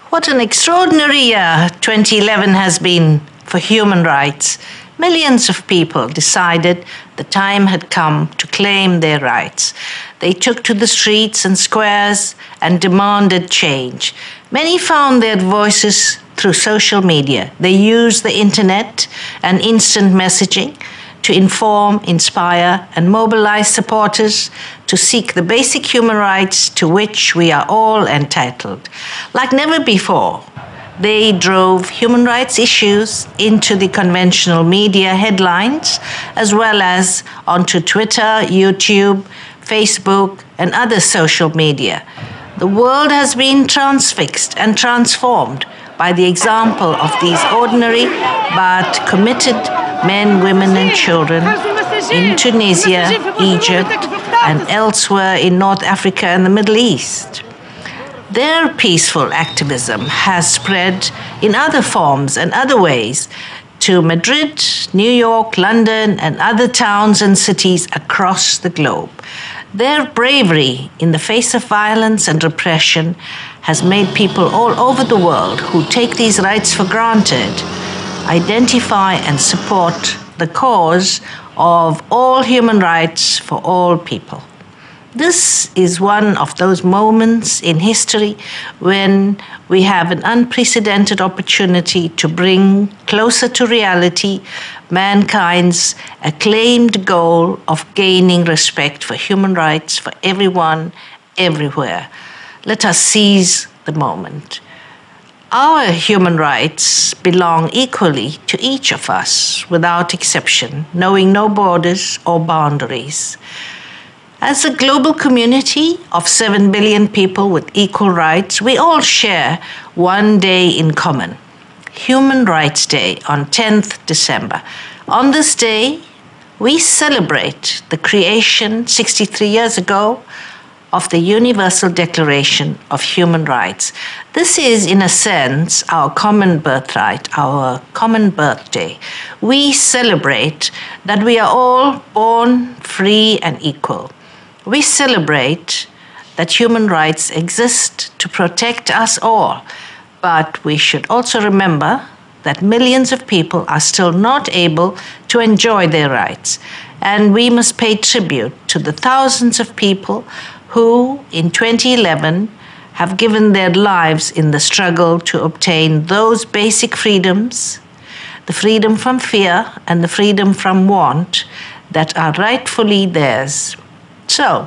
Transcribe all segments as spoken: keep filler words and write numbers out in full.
What an extraordinary year twenty eleven has been for human rights. Millions of people decided the time had come to claim their rights. They took to the streets and squares and demanded change. Many found their voices through social media. They used the internet and instant messaging to inform, inspire, and mobilize supporters to seek the basic human rights to which we are all entitled. Like never before, they drove human rights issues into the conventional media headlines, as well as onto Twitter, YouTube, Facebook, and other social media. The world has been transfixed and transformed by the example of these ordinary but committed men, women, and children in Tunisia, Egypt, and elsewhere in North Africa and the Middle East. Their peaceful activism has spread in other forms and other ways to Madrid, New York, London, and other towns and cities across the globe. Their bravery in the face of violence and repression has made people all over the world who take these rights for granted identify and support the cause of all human rights for all people. This is one of those moments in history when we have an unprecedented opportunity to bring closer to reality mankind's acclaimed goal of gaining respect for human rights for everyone, everywhere. Let us seize the moment. Our human rights belong equally to each of us, without exception, knowing no borders or boundaries. As a global community of seven billion people with equal rights, we all share one day in common, Human Rights Day on tenth December. On this day, we celebrate the creation sixty-three years ago of the Universal Declaration of Human Rights. This is, in a sense, our common birthright, our common birthday. We celebrate that we are all born free and equal. We celebrate that human rights exist to protect us all, but we should also remember that millions of people are still not able to enjoy their rights, and we must pay tribute to the thousands of people who, in twenty eleven, have given their lives in the struggle to obtain those basic freedoms, the freedom from fear and the freedom from want, that are rightfully theirs. So,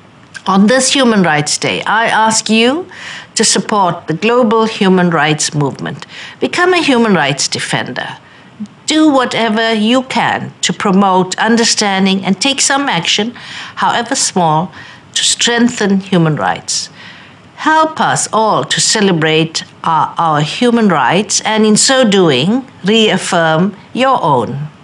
on this Human Rights Day, I ask you to support the global human rights movement. Become a human rights defender. Do whatever you can to promote understanding and take some action, however small, to strengthen human rights. Help us all to celebrate our, our human rights and in so doing, reaffirm your own.